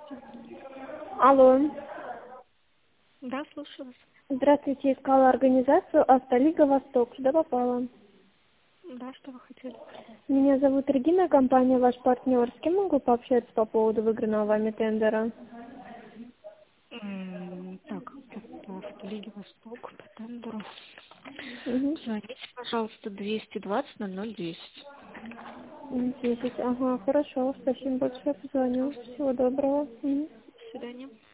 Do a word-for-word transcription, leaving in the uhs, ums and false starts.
Алло. Да, слушаю вас. Здравствуйте, искала организацию Автолига Восток. Сюда попала. Да, что вы хотели? Меня зовут Регина, компания «Ваш партнер». С кем могу пообщаться по поводу выигранного вами тендера? М, Так, по Автолиге Восток, по тендеру. Угу. Звоните, пожалуйста, двести двадцать ноль ноль десять. десять. Ага, хорошо. Спасибо большое. Позвоню. Всего доброго. Мгм. До свидания.